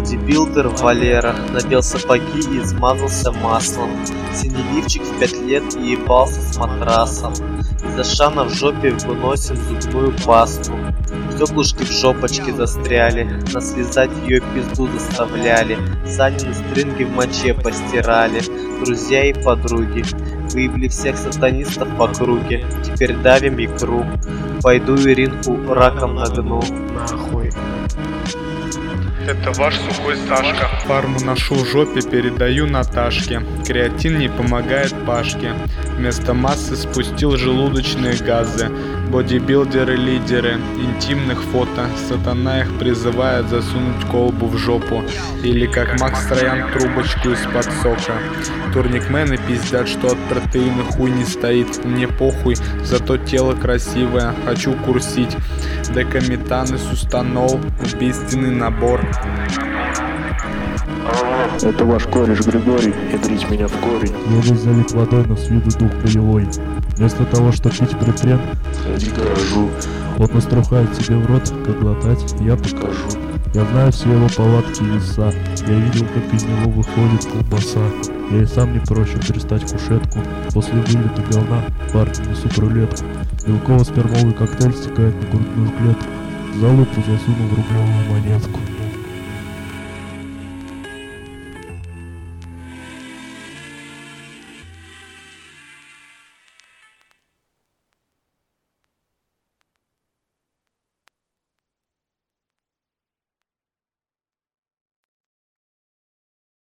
Бодибилдер Валера надел сапоги и измазался маслом. Синий лифчик в 5 лет и ебался с матрасом. Из Ашана в жопе выносим зубную пасту. Стеклышки в жопочке застряли, нас слезать ее пизду заставляли. Санины стринги в моче постирали, друзья и подруги. Выебли всех сатанистов по круге, теперь давим икру. Пойду Иринку раком нагну. Нахуй. Это ваш сухой Сашка. Фарму ношу в жопе, передаю Наташке. Креатин не помогает Пашке. Вместо массы спустил желудочные газы. Бодибилдеры-лидеры интимных фото. Сатана их призывает засунуть колбу в жопу. Или как Макс Троян трубочку из-под сока. Турникмены пиздят, что от протеина хуй не стоит. Мне похуй, зато тело красивое. Хочу курсить. Декаметан и сустанол. Убийственный набор. Это ваш кореш Григорий, ядрить меня в корень. Я весь залит водой, но с виду дух боевой. Вместо того, что пить брефрен, Ходи к гаражу, он наструхает себе в рот, как глотать, я покажу. Я знаю все его палатки и веса, я видел, как из него выходит колбаса. Я и сам не прочь перестать кушетку, после вылета говна парни несут рулетку. Белково-спермовый коктейль стекает на грудную клетку, за лупу засунув рублевую монетку.